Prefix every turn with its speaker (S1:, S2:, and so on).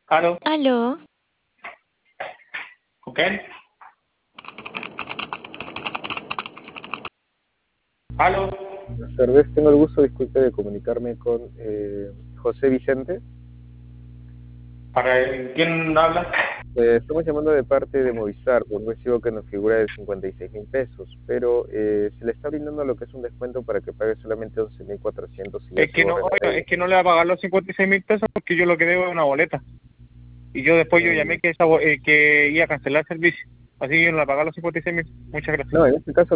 S1: Aló,
S2: Aló,
S1: ¿con quién? Aló,
S3: Buenas tardes, tengo el gusto, disculpe, de comunicarme con José Vicente.
S1: ¿para quién habla?
S3: Estamos llamando de parte de Movistar por un recibo que nos figura de 56.000 pesos, pero se le está brindando lo que es un descuento para que pague solamente 11.400 y ya
S1: Es
S3: su
S1: que no,
S3: orden
S1: oiga,
S3: arreglo.
S1: es que no le va a pagar los 56.000 pesos porque yo lo que debo es una boleta. Y yo después yo
S3: Mm,
S1: llamé que, que iba a cancelar el servicio. Así que yo no le voy a pagar los 56.000. Muchas gracias.
S3: No, en este caso